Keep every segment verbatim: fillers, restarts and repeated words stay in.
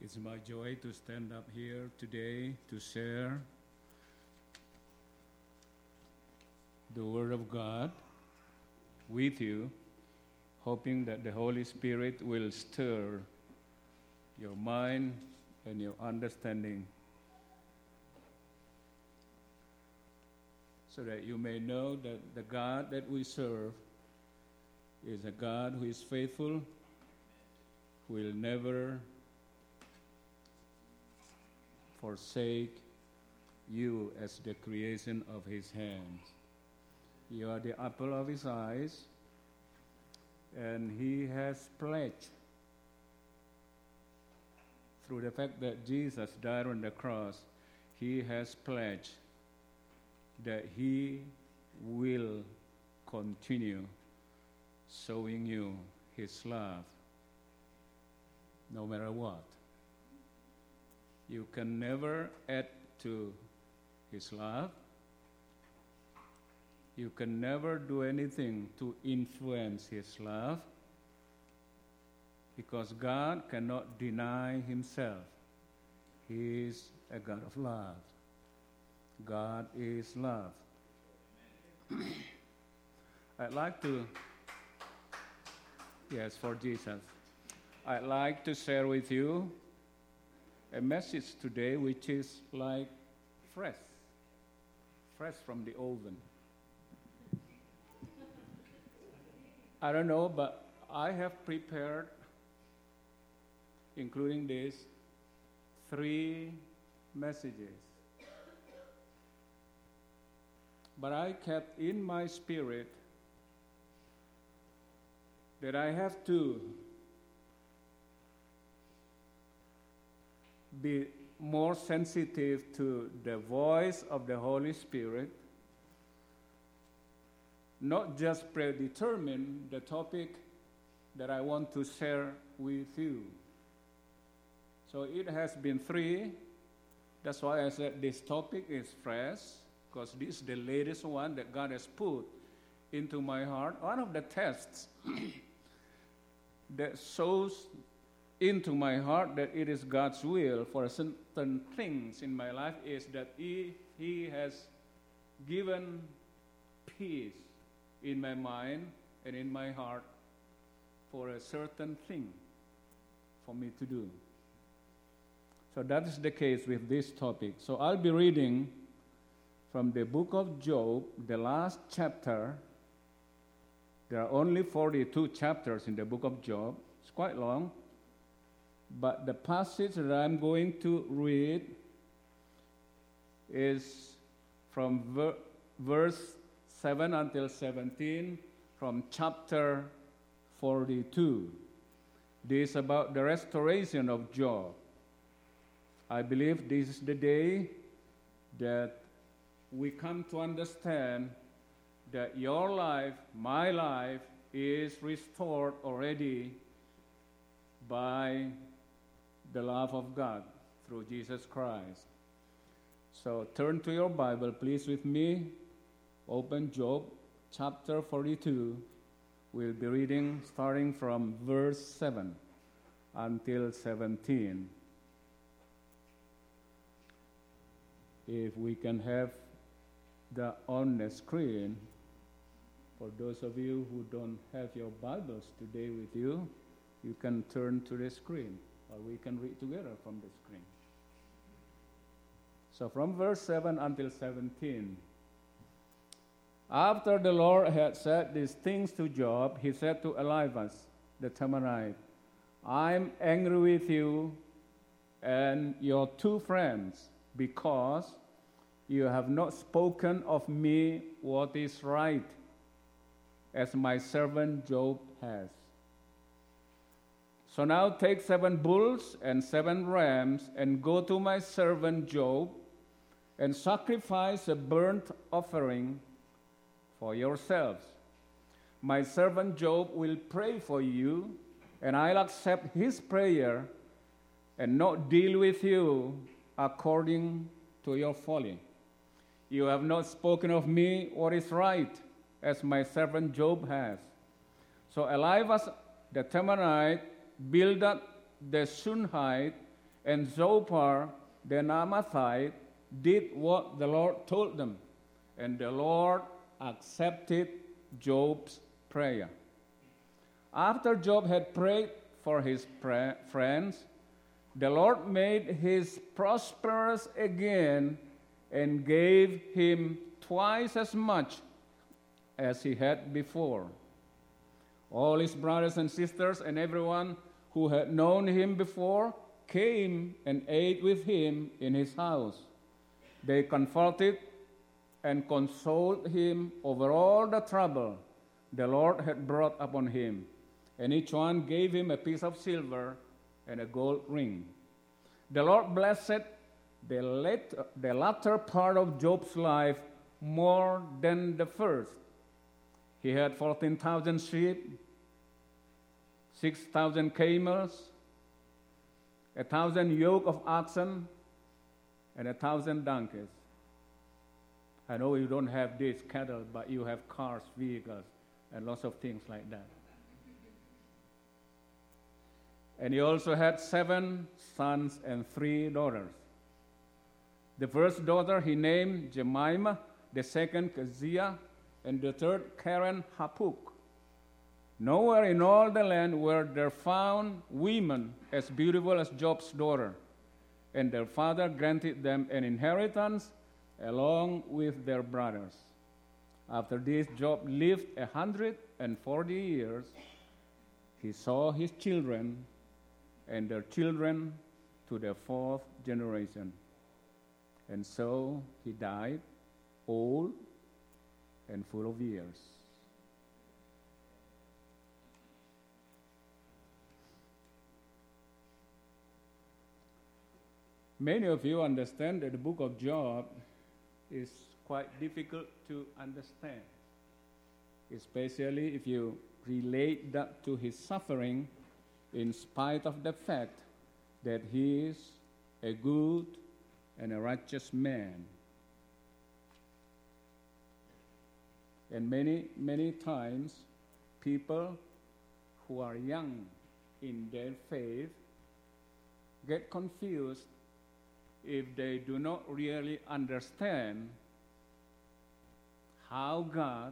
It's my joy to stand up here today to share the Word of God with you, hoping that the Holy Spirit will stir your mind and your understanding so that you may know that the God that we serve is a God who is faithful, who will never forsake you as the creation of his hands. You are the apple of his eyes, and he has pledged through the fact that Jesus died on the cross, he has pledged that he will continue showing you his love no matter what. You can never add to his love. You can never do anything to influence his love because God cannot deny himself. He is a God of love. God is love. I'd like to, yes, for Jesus, I'd like to share with you a message today which is like fresh, fresh from the oven. I don't know, but I have prepared, including this, three messages. But I kept in my spirit that I have to be more sensitive to the voice of the Holy Spirit, not just predetermine the topic that I want to share with you. So it has been three. That's why I said this topic is fresh, because this is the latest one that God has put into my heart. One of the tests that shows into my heart that it is God's will for certain things in my life is that He, he has given peace in my mind and in my heart for a certain thing for me to do. So that is the case with this topic. So I'll be reading from the book of Job, the last chapter. There are only forty-two chapters in the book of Job. It's quite long. But the passage that I'm going to read is from ver- verse seven until seventeen from chapter forty-two. This is about the restoration of Job. I believe this is the day that we come to understand that your life, my life, is restored already by the love of God through Jesus Christ. So turn to your Bible, please, with me. Open Job chapter forty-two. We'll be reading starting from verse seven until seventeen. If we can have the on the screen, for those of you who don't have your Bibles today with you, you can turn to the screen, or we can read together from the screen. So from verse seven until seventeen, after the Lord had said these things to Job, he said to Eliphaz the Temanite, I'm angry with you and your two friends, because you have not spoken of me what is right, as my servant Job has. So now take seven bulls and seven rams and go to my servant Job and sacrifice a burnt offering for yourselves. My servant Job will pray for you, and I'll accept his prayer and not deal with you according to your folly. You have not spoken of me what is right, as my servant Job has. So Eliphaz the Temanite built up the Shunammite and Zophar the Naamathite did what the Lord told them, and the Lord accepted Job's prayer. After Job had prayed for his pra- friends, the Lord made him prosperous again and gave him twice as much as he had before. All his brothers and sisters and everyone who had known him before came and ate with him in his house. They comforted and consoled him over all the trouble the Lord had brought upon him, and each one gave him a piece of silver and a gold ring. The Lord blessed the, later, the latter part of Job's life more than the first. He had fourteen thousand sheep, six thousand camels, a thousand yoke of oxen, and a thousand donkeys. I know you don't have these cattle, but you have cars, vehicles, and lots of things like that. And he also had seven sons and three daughters. The first daughter he named Jemimah, the second Keziah, and the third Karen Hapuk. Nowhere in all the land were there found women as beautiful as Job's daughter, and their father granted them an inheritance along with their brothers. After this, Job lived a hundred and forty years. He saw his children and their children to the fourth generation. And so he died old and full of years. Many of you understand that the book of Job is quite difficult to understand, especially if you relate that to his suffering, in spite of the fact that he is a good and a righteous man. And many, many times, people who are young in their faith get confused if they do not really understand how God,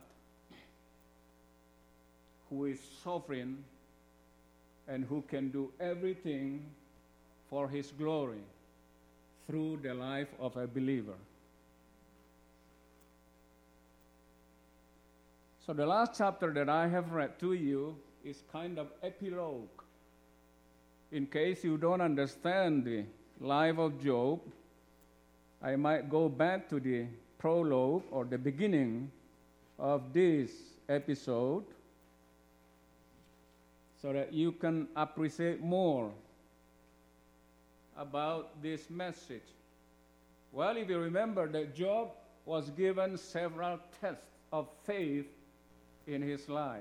who is sovereign and who can do everything for his glory through the life of a believer. So the last chapter that I have read to you is kind of epilogue. In case you don't understand the life of Job, I might go back to the prologue or the beginning of this episode so that you can appreciate more about this message. Well, if you remember that Job was given several tests of faith in his life.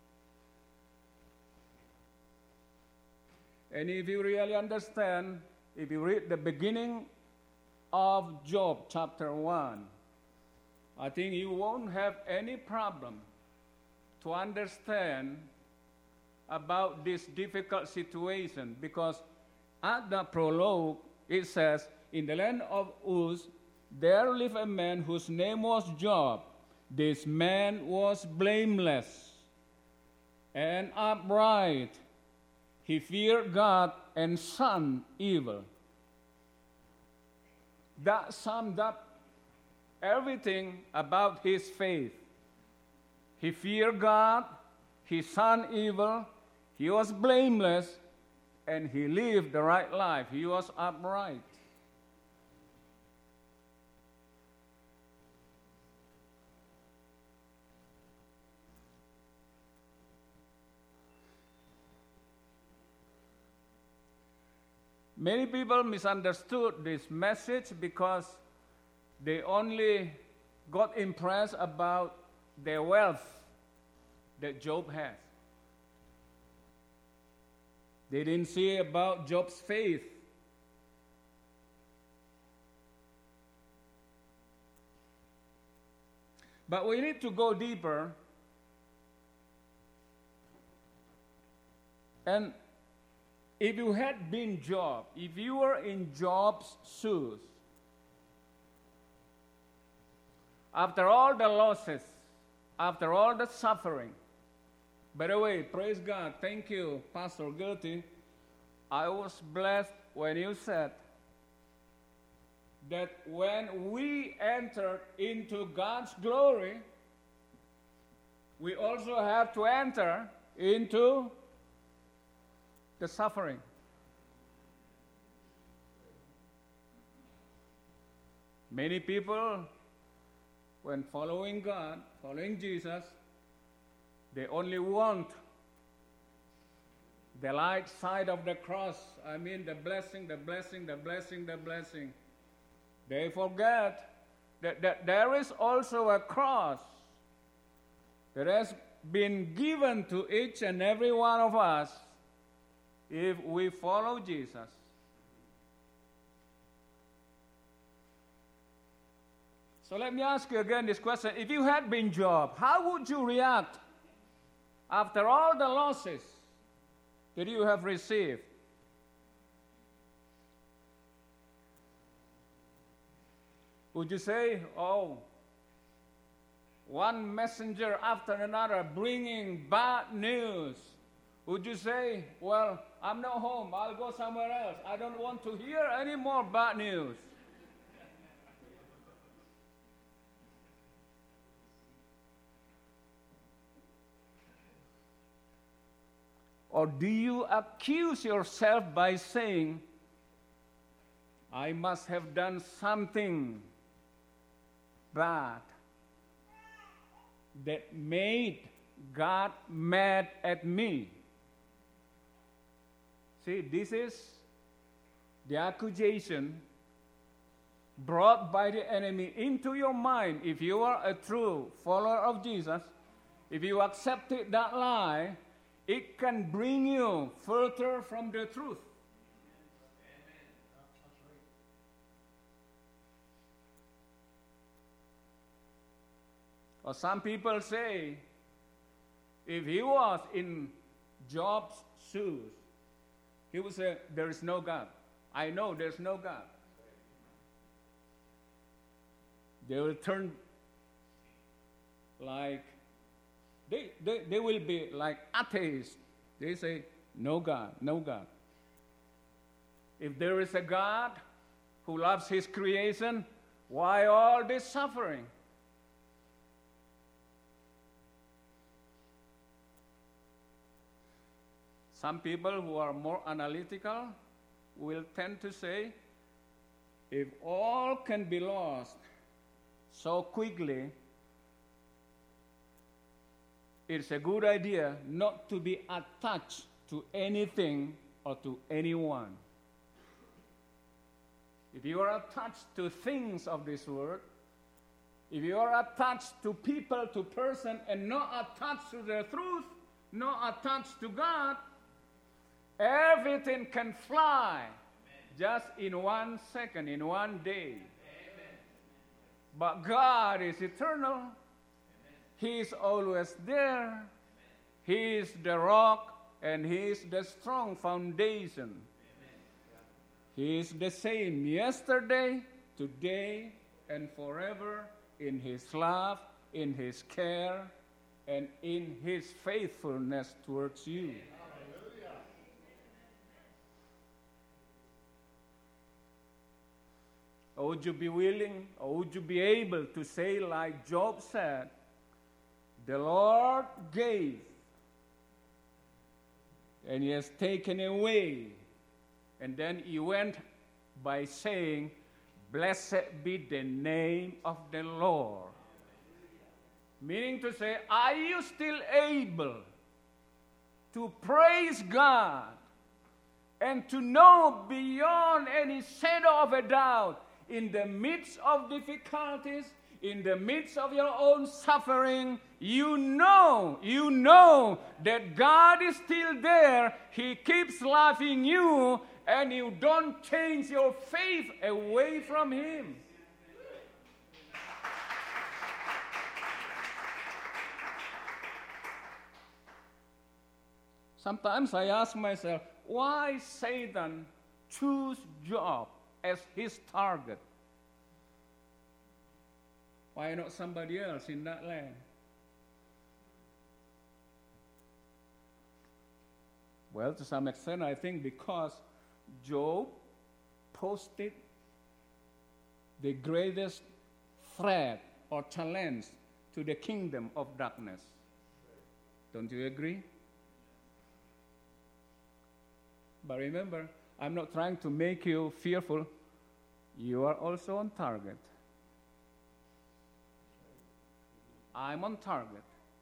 And if you really understand, if you read the beginning of Job chapter one, I think you won't have any problem to understand about this difficult situation, because at the prologue it says, in the land of Uz there lived a man whose name was Job. This man was blameless and upright. He feared God and shunned evil. That summed up everything about his faith. He feared God, he shunned evil, he was blameless, and he lived the right life. He was upright. Many people misunderstood this message because they only got impressed about the wealth that Job has. They didn't see about Job's faith. But we need to go deeper and if you had been Job, if you were in Job's shoes, after all the losses, after all the suffering, by the way, praise God, thank you, Pastor Gertie. I was blessed when you said that when we enter into God's glory, we also have to enter into the suffering. Many people, when following God, following Jesus, they only want the light side of the cross. I mean, the blessing, the blessing, the blessing, the blessing. They forget that, that there is also a cross that has been given to each and every one of us if we follow Jesus. So let me ask you again this question. If you had been Job, how would you react after all the losses that you have received? Would you say, oh, one messenger after another bringing bad news? Would you say, well, I'm not home, I'll go somewhere else. I don't want to hear any more bad news. Or do you accuse yourself by saying, I must have done something bad that made God mad at me? See, this is the accusation brought by the enemy into your mind. If you are a true follower of Jesus, if you accepted that lie, it can bring you further from the truth. Or some people say, if he was in Job's shoes, he would say, there is no God. I know there's no God. They will turn like, they, they, they will be like atheists. They say, no God, no God. If there is a God who loves his creation, why all this suffering? Some people who are more analytical will tend to say, if all can be lost so quickly, it's a good idea not to be attached to anything or to anyone. If you are attached to things of this world, if you are attached to people, to person, and not attached to the truth, not attached to God, everything can fly. Amen. Just in one second, in one day. Amen. But God is eternal. Amen. He is always there. Amen. He is the rock and He is the strong foundation. Amen. He is the same yesterday, today, and forever in His love, in His care, and in His faithfulness towards you. Or would you be willing, or would you be able to say like Job said, the Lord gave, and He has taken away. And then he went by saying, blessed be the name of the Lord. Meaning to say, are you still able to praise God and to know beyond any shadow of a doubt, in the midst of difficulties, in the midst of your own suffering, you know, you know that God is still there. He keeps loving you, and you don't change your faith away from Him. Sometimes I ask myself, why Satan choose Job as his target? Why not somebody else in that land? Well, to some extent, I think because Job posted the greatest threat or challenge to the kingdom of darkness. Don't you agree? But remember, I'm not trying to make you fearful. You are also on target. I'm on target.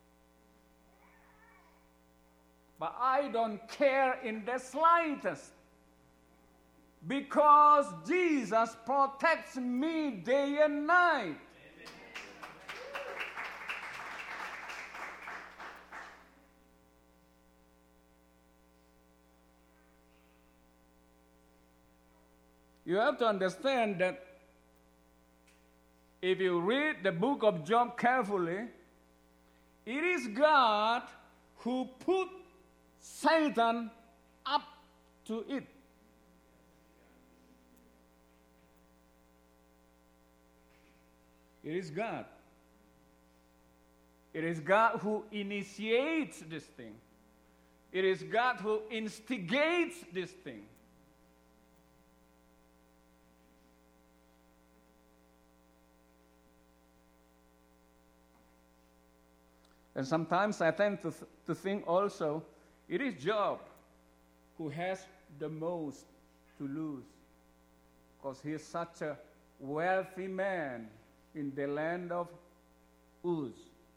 But I don't care in the slightest, because Jesus protects me day and night. You have to understand that if you read the book of Job carefully, it is God who put Satan up to it. It is God. It is God who initiates this thing. It is God who instigates this thing. And sometimes I tend to, th- to think also, it is Job who has the most to lose, because he is such a wealthy man in the land of Uz.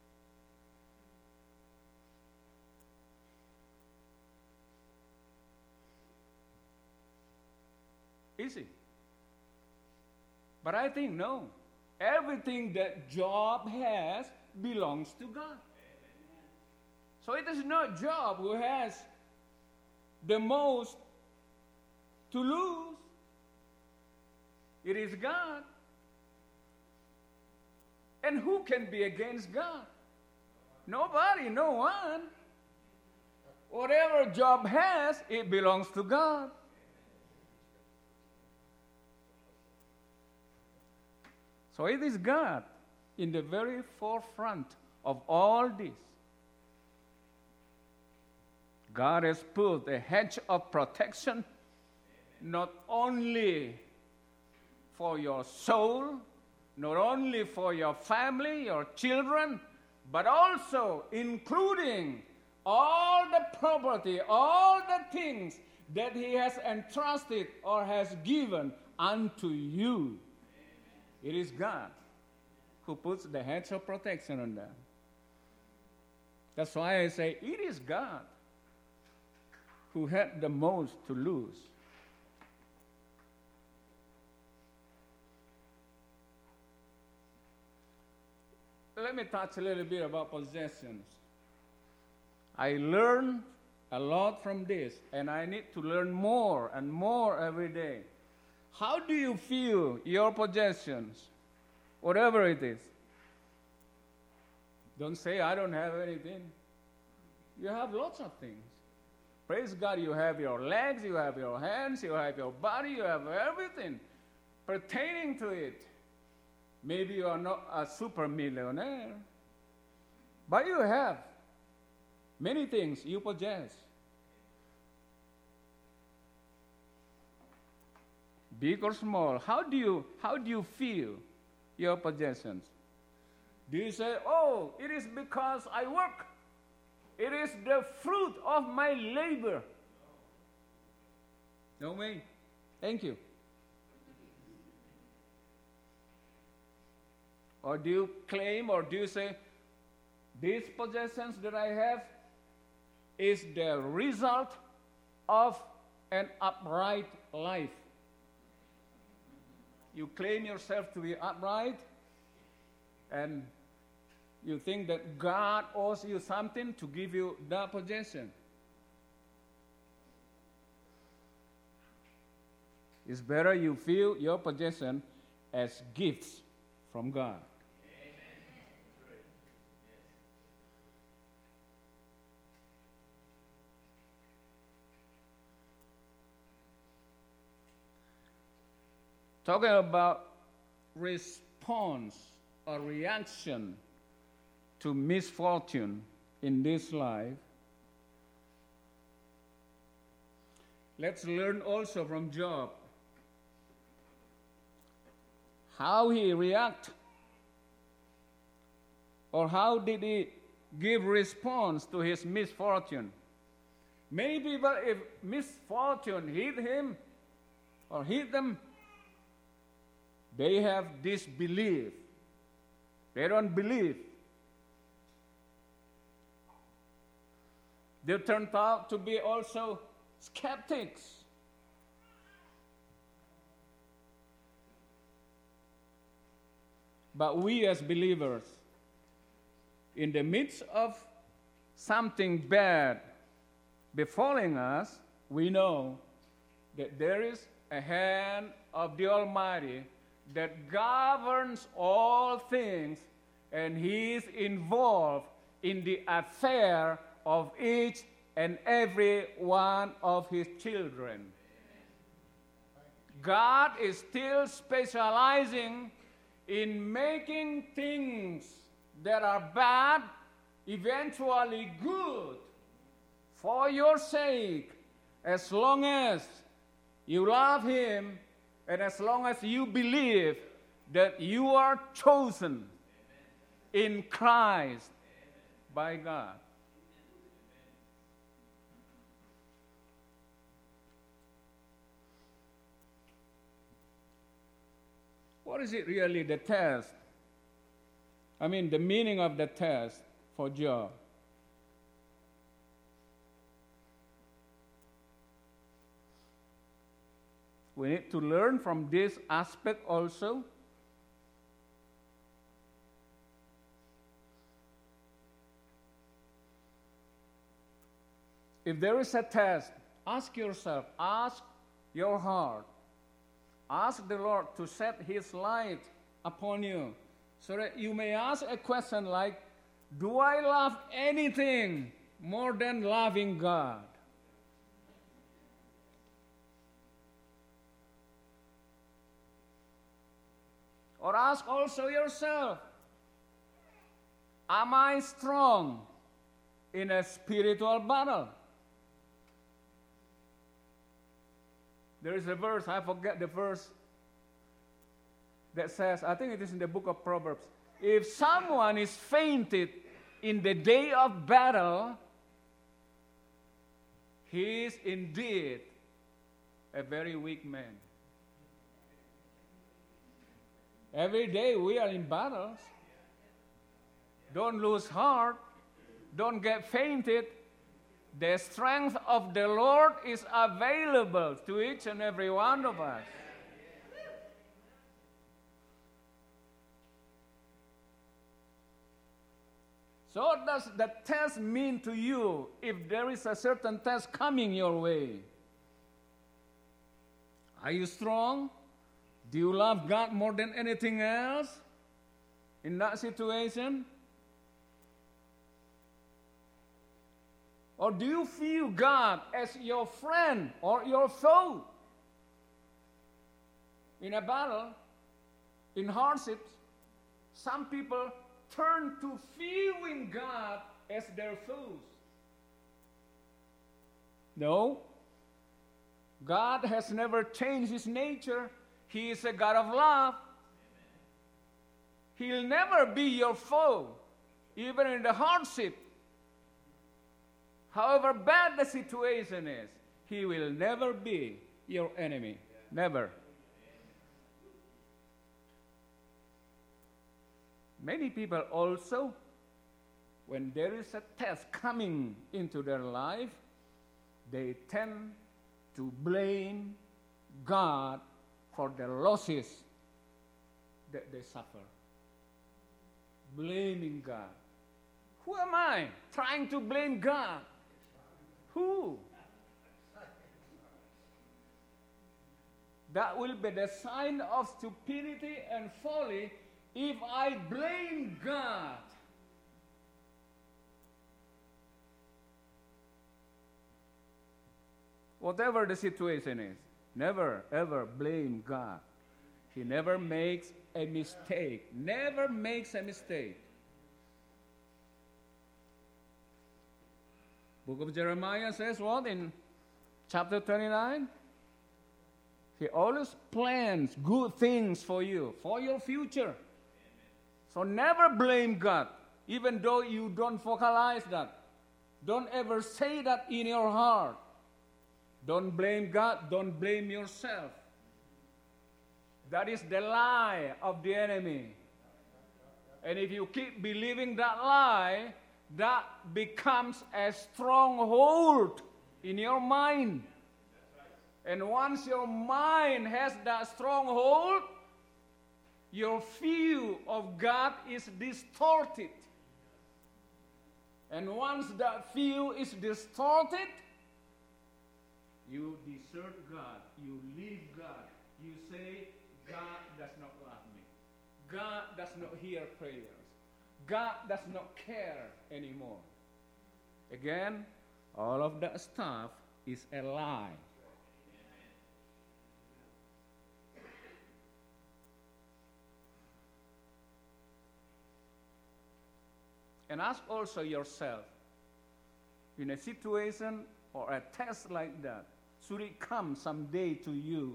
Is he? But I think no. Everything that Job has belongs to God. So it is not Job who has the most to lose. It is God. And who can be against God? Nobody, no one. Whatever Job has, it belongs to God. So it is God in the very forefront of all this. God has put a hedge of protection not only for your soul, not only for your family, your children, but also including all the property, all the things that He has entrusted or has given unto you. It is God who puts the hedge of protection on them. That's why I say it is God who had the most to lose. Let me touch a little bit about possessions. I learn a lot from this, and I need to learn more and more every day. How do you feel your possessions, whatever it is? Don't say, I don't have anything. You have lots of things. Praise God, you have your legs, you have your hands, you have your body, you have everything pertaining to it. Maybe you are not a super millionaire, but you have many things you possess. Big or small, how do you how do you feel your possessions? Do you say, oh, it is because I work? It is the fruit of my labor. No way. Thank you. Or do you claim, or do you say, these possessions that I have is the result of an upright life? You claim yourself to be upright, and you think that God owes you something to give you that possession. It's better you feel your possession as gifts from God. talking about response or reaction to misfortune in this life. Let's learn also from Job how he reacted, or how did he give response to his misfortune. Many people, if misfortune hit him or hit them, they have disbelief. They don't believe. They turn out to be also skeptics. But we as believers, in the midst of something bad befalling us, we know that there is a hand of the Almighty that governs all things, and He is involved in the affair of each and every one of His children. God is still specializing in making things that are bad eventually good for your sake, as long as you love Him and as long as you believe that you are chosen in Christ by God. What is it really, the test? I mean, the meaning of the test for Job. We need to learn from this aspect also. If there is a test, ask yourself, ask your heart, ask the Lord to set His light upon you, so that you may ask a question like, do I love anything more than loving God? Or ask also yourself, am I strong in a spiritual battle? There is a verse, I forget the verse, that says, I think it is in the book of Proverbs, if someone is fainted in the day of battle, he is indeed a very weak man. Every day we are in battles. Don't lose heart. Don't get fainted. The strength of the Lord is available to each and every one of us. So what does the test mean to you if there is a certain test coming your way? Are you strong? Do you love God more than anything else in that situation? Or do you view God as your friend or your foe? In a battle, in hardships, some people turn to viewing God as their foes. No. God has never changed His nature. He is a God of love. He'll never be your foe, even in the hardship. However bad the situation is, He will never be your enemy. Never. Many people also, when there is a test coming into their life, they tend to blame God for the losses that they suffer. Blaming God. Who am I trying to blame God? Who? That will be the sign of stupidity and folly if I blame God. Whatever the situation is, never ever blame God. He never makes a mistake. Never makes a mistake. Book of Jeremiah says what in chapter twenty-nine? He always plans good things for you, for your future. So never blame God, even though you don't vocalize that. Don't ever say that in your heart. Don't blame God, don't blame yourself. That is the lie of the enemy. And if you keep believing that lie, that becomes a stronghold in your mind. And once your mind has that stronghold, your view of God is distorted. And once that view is distorted, you desert God, you leave God, you say, God does not love me. God does not hear prayers. God does not care anymore. Again, all of that stuff is a lie. And ask also yourself, in a situation or a test like that, should it come someday to you,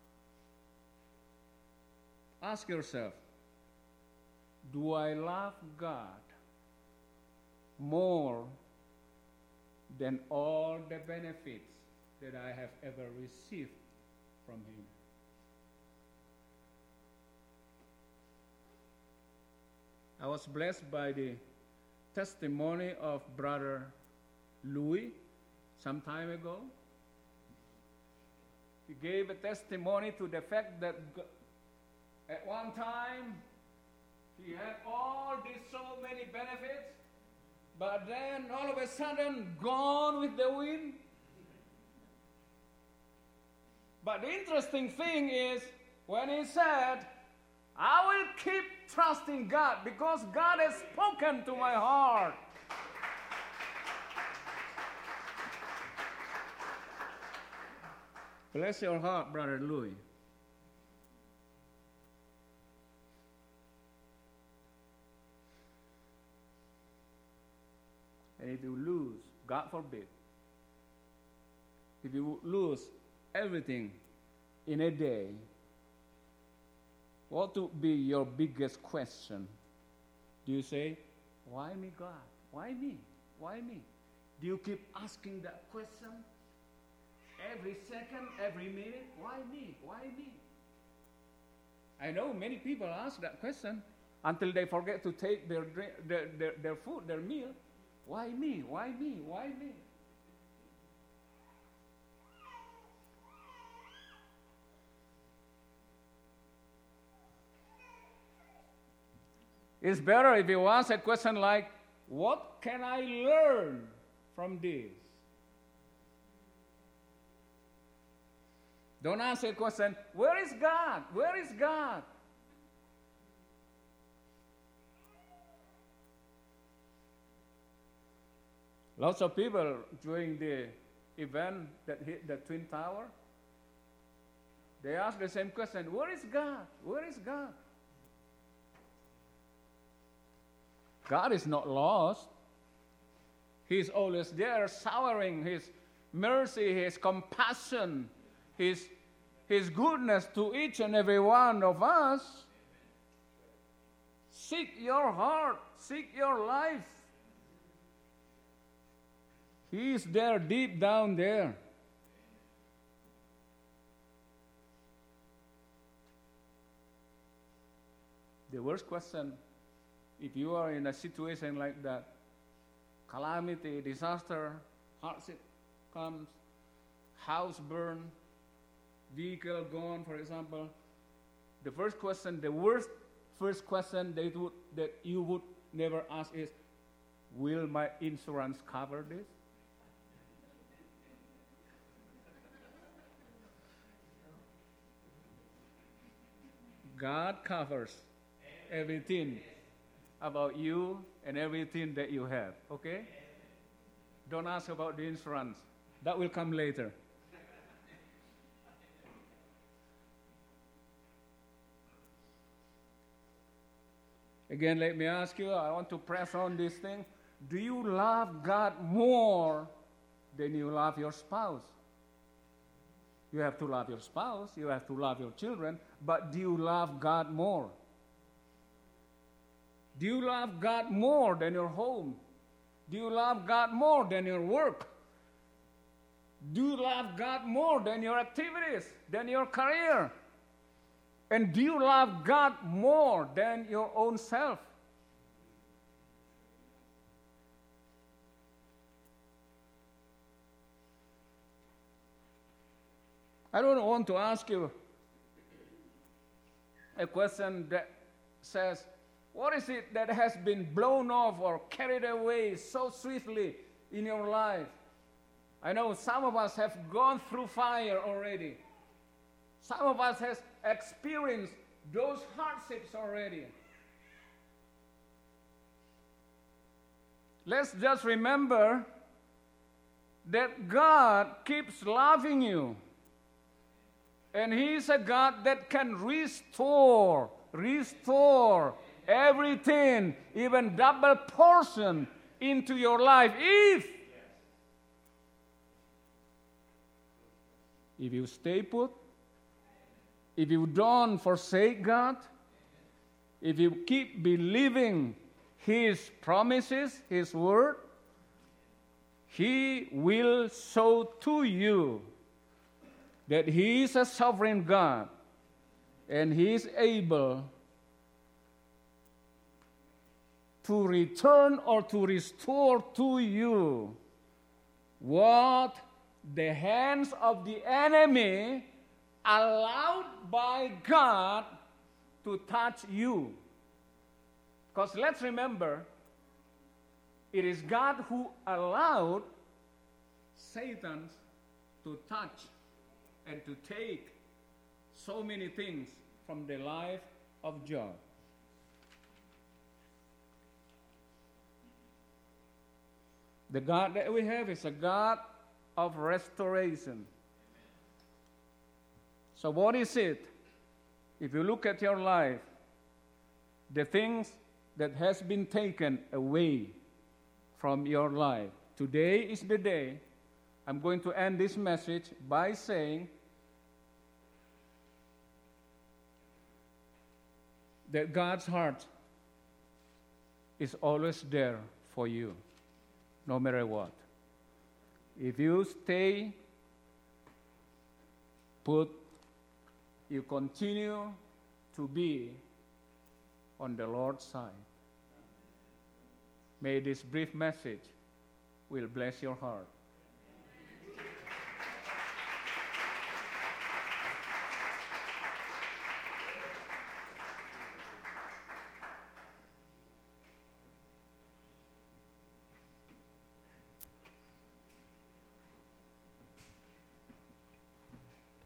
ask yourself, do I love God more than all the benefits that I have ever received from Him? I was blessed by the testimony of Brother Louis some time ago. He gave a testimony to the fact that at one time he had all these so many benefits, but then all of a sudden gone with the wind. But the interesting thing is when he said, I will keep trusting God because God has spoken to my heart. Bless your heart, Brother Louis. And if you lose, God forbid, if you lose everything in a day, what would be your biggest question? Do you say, why me, God? Why me? Why me? Do you keep asking that question every second, every minute? Why me? Why me? I know many people ask that question until they forget to take their, drink, their, their, their food, their meal. Why me? Why me? Why me? It's better if you ask a question like, what can I learn from this? Don't ask a question, where is God? Where is God? Lots of people during the event that hit the Twin Tower, they ask the same question, where is God? Where is God? God is not lost. He's always there, showering His mercy, His compassion, His, His goodness to each and every one of us. Seek your heart, seek your life. He is there, deep down there. The worst question, if you are in a situation like that, calamity, disaster, hardship comes, house burned, vehicle gone, for example, the first question, the worst first question that, would, that you would never ask is, will my insurance cover this? God covers everything about you and everything that you have, okay? Don't ask about the insurance. That will come later. Again, let me ask you, I want to press on this thing. Do you love God more than you love your spouse? You have to love your spouse, you have to love your children, but do you love God more? Do you love God more than your home? Do you love God more than your work? Do you love God more than your activities, than your career? And do you love God more than your own self? I don't want to ask you a question that says, what is it that has been blown off or carried away so swiftly in your life? I know some of us have gone through fire already. Some of us has experienced those hardships already. Let's just remember that God keeps loving you. And He is a God that can restore, restore everything, even double portion into your life. If, if you stay put, if you don't forsake God, if you keep believing His promises, His word, He will show to you that He is a sovereign God and He is able to return or to restore to you what the hands of the enemy allowed by God to touch you. Because let's remember, it is God who allowed Satan to touch and to take so many things from the life of Job. The God that we have is a God of restoration. So what is it? If you look at your life, the things that has been taken away from your life. Today is the day. I'm going to end this message by saying that God's heart is always there for you, no matter what. If you stay put, you continue to be on the Lord's side. May this brief message will bless your heart.